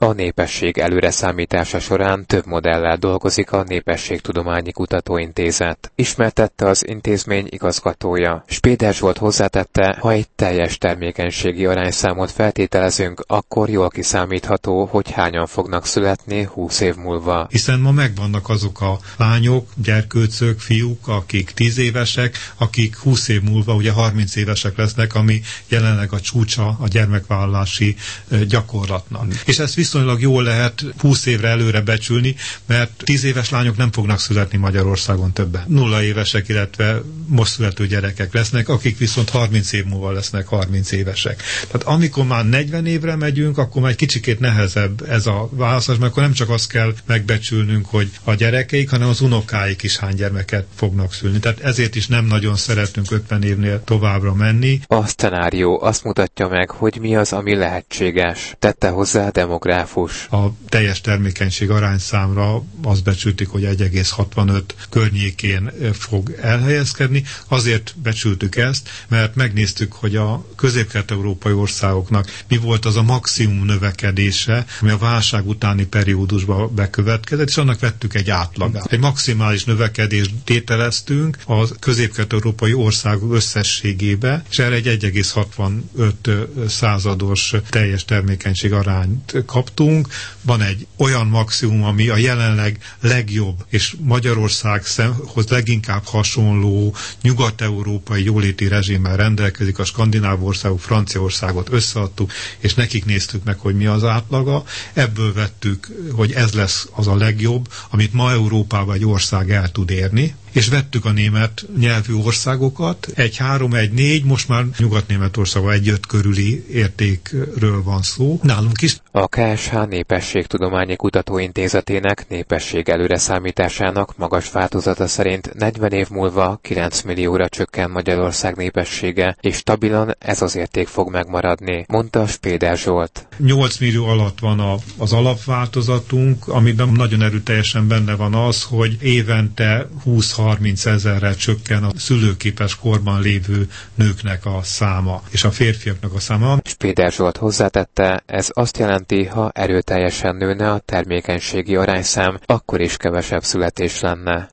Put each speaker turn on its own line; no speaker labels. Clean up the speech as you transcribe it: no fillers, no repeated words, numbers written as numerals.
A népesség előreszámítása során több modellel dolgozik a Népességtudományi Kutatóintézet. Ismertette az intézmény igazgatója. Spéder Zsolt hozzátette, ha egy teljes termékenységi arányszámot feltételezünk, akkor jól kiszámítható, hogy hányan fognak születni 20 év múlva.
Hiszen ma megvannak azok a lányok, gyerkőcök, fiúk, akik 10 évesek, akik 20 év múlva ugye 30 évesek lesznek, ami jelenleg a csúcsa a gyermekvállalási gyakorlatnak. És ezt viszonylag jól lehet 20 évre előre becsülni, mert 10 éves lányok nem fognak születni Magyarországon többen. 0 évesek, illetve most születő gyerekek lesznek, akik viszont 30 év múlva lesznek 30 évesek. Tehát amikor már 40 évre megyünk, akkor már egy kicsikét nehezebb ez a választás, mert akkor nem csak azt kell megbecsülnünk, hogy a gyerekeik, hanem az unokáik is hány gyermeket fognak szülni. Tehát ezért is nem nagyon szeretünk 50 évnél továbbra menni.
A szcenárió azt mutatja meg, hogy mi az, ami lehetséges. Tette hozzá a demográfus.
A teljes termékenység arányszámra azt becsülték, hogy 1,65 környékén fog elhelyezkedni. Azért becsültük ezt, mert megnéztük, hogy a közép-kelet-európai országoknak mi volt az a maximum növekedése, ami a válság utáni periódusban bekövetkezett, és annak vettük egy átlagát. Egy maximális növekedést tételeztünk a közép-kelet-európai országok összességébe, és erre egy 1,65 százados teljes termékenység arányt kaptunk. Van egy olyan maximum, ami a jelenleg legjobb, és Magyarországhoz leginkább hasonló nyugat-európai jóléti rezsimmel rendelkezik, a skandináv országok, Franciaországot összeadtuk, és nekik néztük meg, hogy mi az átlaga. Ebből vettük, hogy ez lesz az a legjobb, amit ma Európában egy ország el tud érni, és vettük a német nyelvű országokat, 1,3, 1,4, most már Nyugat-Németországban 1,5 körüli értékről van szó. Nálunk is.
A KSH Népességtudományi Kutatóintézetének népesség előreszámításának magas változata szerint 40 év múlva 9 millióra csökken Magyarország népessége, és stabilan ez az érték fog megmaradni, mondta Spéder Zsolt.
8 millió alatt van az alapváltozatunk, amiben nagyon erőteljesen benne van az, hogy évente 20-30 ezerre csökken a szülőképes korban lévő nőknek a száma, és a férfiaknak a száma.
Spéder Zsolt hozzátette, ez azt jelenti, ha erőteljesen nőne a termékenységi arányszám, akkor is kevesebb születés lenne.